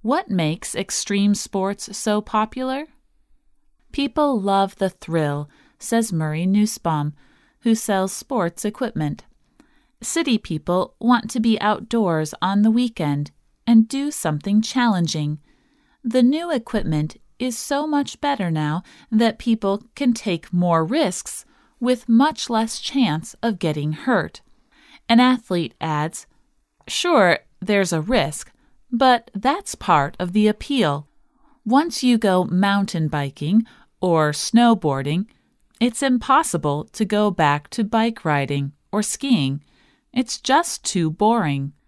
What makes extreme sports so popular? People love the thrill, says Murray Nussbaum, who sells sports equipment. City people want to be outdoors on the weekend and do something challenging. The new equipment is so much better now that people can take more risks with much less chance of getting hurt. An athlete adds, "Sure, there's a risk, but that's part of the appeal. Once you go mountain biking or snowboarding, it's impossible to go back to bike riding or skiing. It's just too boring.